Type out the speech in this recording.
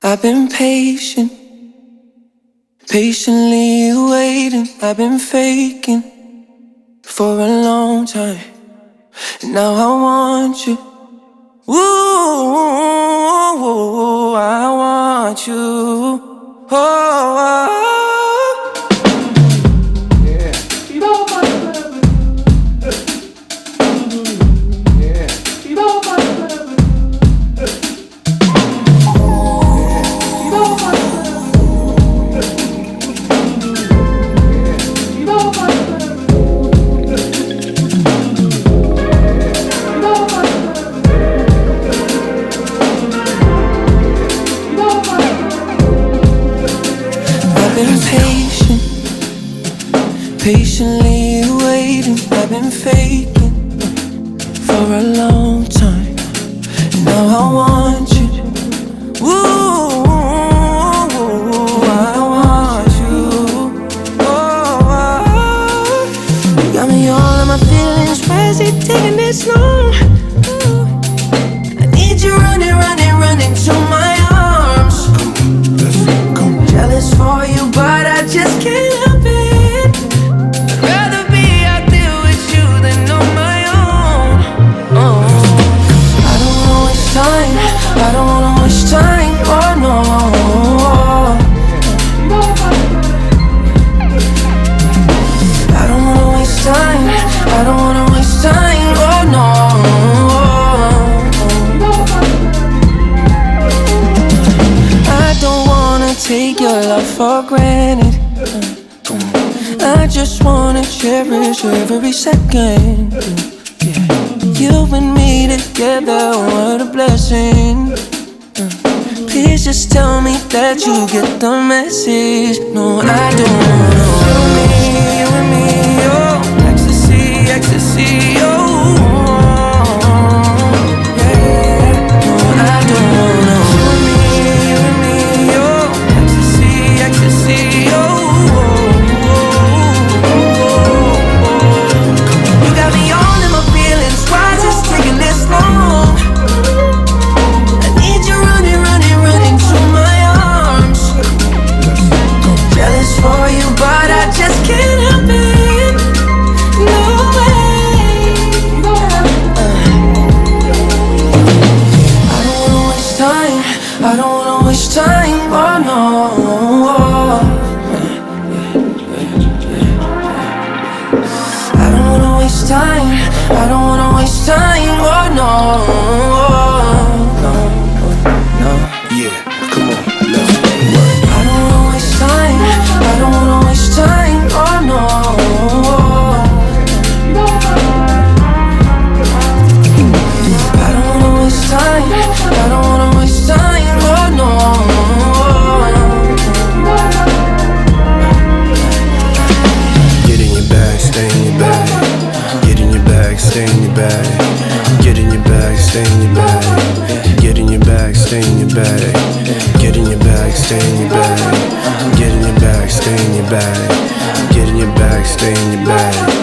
I've been patient, patiently waiting. I've been faking for a long time, and now I want you. Ooh, I want you. Oh. I've been patient, patiently waiting. I've been faking for a long time, and now I want you. Ooh, I want you. Oh, you got me all in my feelings. Why is it taking this long? I need you running, running, running to my arms. Jealous for you, but I just can't help it. I'd rather be out there with you than on my own. I don't wanna waste time. I don't wanna waste time. Oh no. I don't wanna waste time. I don't wanna waste time. Oh no. I don't wanna take your love for granted. I just wanna cherish every second. Yeah. You and me together, what a blessing. Please just tell me that you get the message. No, I don't wanna. You and me, oh, ecstasy, ecstasy, oh. Yeah. No, I don't wanna. You and me, oh, ecstasy, ecstasy, oh. You got me all in my feelings. Why is this taking this long? I need you running, running, running to my arms. Jealous for you, but I just can't help it. No way. I don't wanna waste time. I don't wanna waste time. Oh no. I don't wanna waste time. I don't wanna waste time. Oh no. No. Yeah, come on, let's I don't wanna waste time. I don't wanna waste time. Oh no. I don't wanna waste time. I don't wanna waste time. Oh no. Get in your bag, stay in your bag. Get in your bag, stay in your bag. Get in your bag, stay in your bag. Get in your bag, stay in your bag. Get in your bag, stay in your bag. Get in your bag, stay in your bag. Get in your bag, stay in your bag.